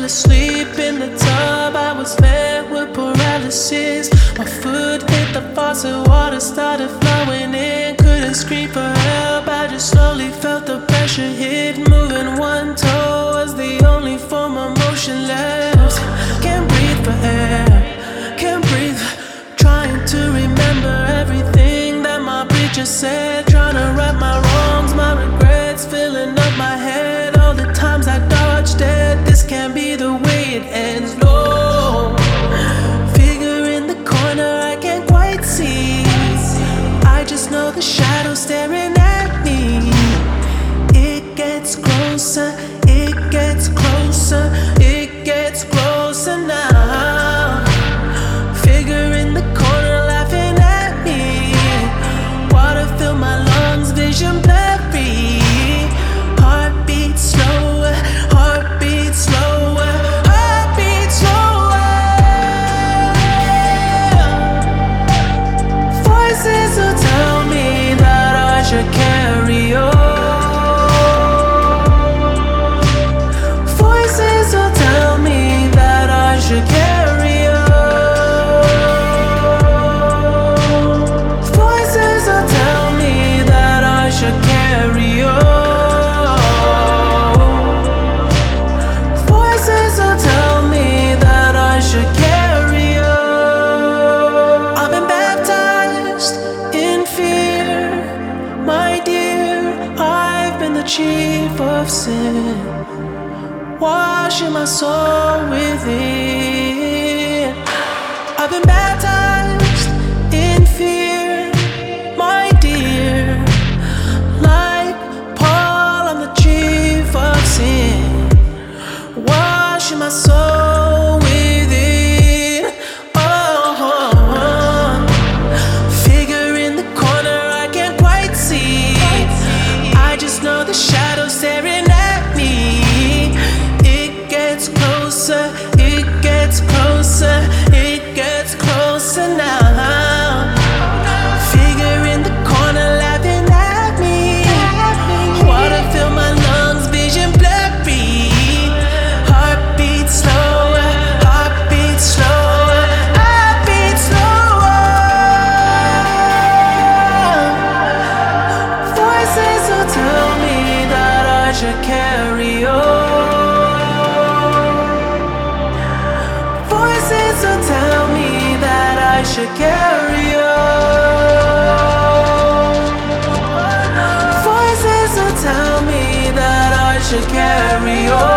asleep in the tub. I was fed with paralysis. My foot hit the faucet, water started flowing in. Couldn't scream for help, I just slowly felt the pressure hit. Moving one toe was the only form of motion left. Can't breathe for air, can't breathe. Trying to remember everything that my preacher said. Trying to right my wrongs, my regrets filling up my head. All the times I dodged it, this can't be the way it ends. No, figure in the corner I can't quite see. I just know the shadow staring at me. It gets closer, it gets closer, it gets closer now. Figure in the corner laughing at me. Water fill my lungs, vision blurry. Heartbeat slower, heartbeat slower, heartbeat slower. Voices will tell me that I should carry on. Voices will tell me that I should carry on. Voices will tell me that I should carry on. Voices will tell me that I should carry on. I've been baptized in fear, my dear. I've been the chief of sin, washing my soul within. I've been baptized in fear, my dear. Like Paul, I'm the chief of sin, washing my soul within. Oh, figure in the corner I can't quite see. I just know the shadow staring at me. It gets closer, it gets closer, it gets closer now. Figure in the corner laughing at me. Water fill my lungs, vision blurry. Heartbeat slower, heartbeat slower, heartbeat slower. Voices will tell me that I should carry on. Voices will tell me that I should carry on. Voices will tell me that I should carry on.